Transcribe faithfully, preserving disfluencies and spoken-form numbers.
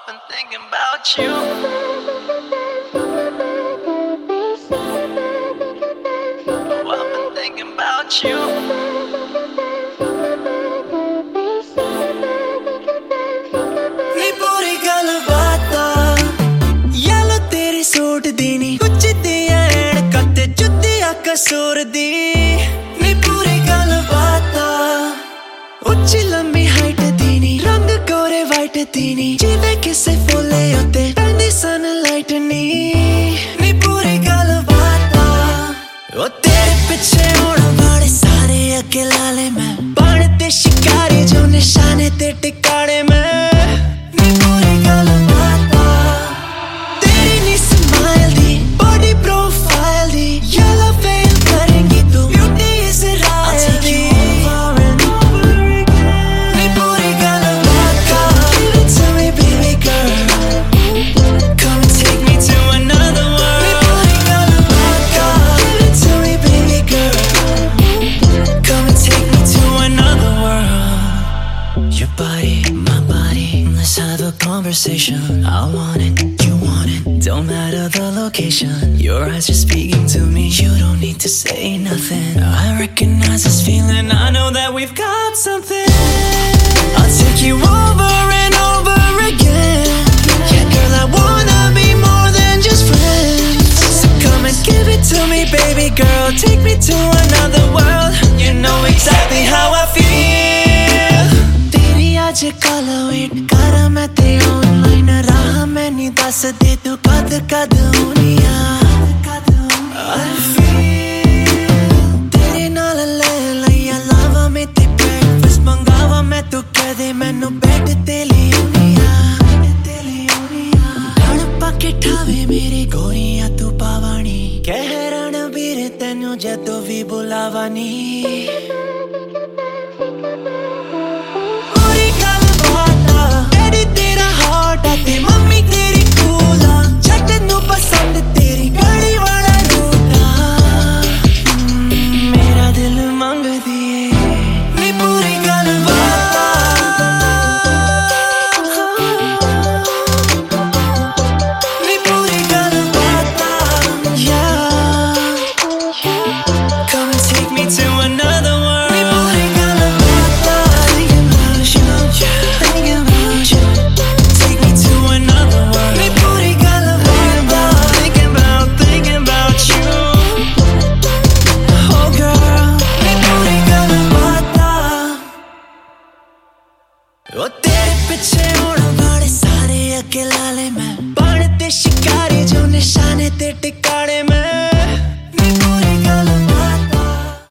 been thinking about you. Oh, I've been thinking about you. नी पूरी गल बातां यालो तेरी सूट दी नी कुछ दियां ऐनकां ते जुत्तियां कसूर दी नी पूरी गल बातां उच्ची लंबी हाइट दी नी रंग गोरे वाइट दी नी जिवें किसे फुल्ले उत्ते पैंदी सनलाइट नी नी पूरी गल बातां ओ तेरे पिछे होण वाले सारे अगे ला ले मैं बण ते शिकारी जो निशाने ते टिकाणे मैं Conversation, I want it, you want it. Don't matter the location. Your eyes are speaking to me. You don't need to say nothing. I recognize this feeling. I know that we've got something. I'll take you over and over again. Yeah, girl, I wanna be more than just friends. So come and give it to me, baby girl. Take me to another world. You know exactly how I feel. Teri aaj kal wait kara main te online raah main nahi das de tu kad kad honi I feel tere naal le laiya lava mein te breakfast mangawa main tu keh de mainu bed te le auniya gan pake thave mere goriya tu pawani keh ranveer tenu jadon vi bulawani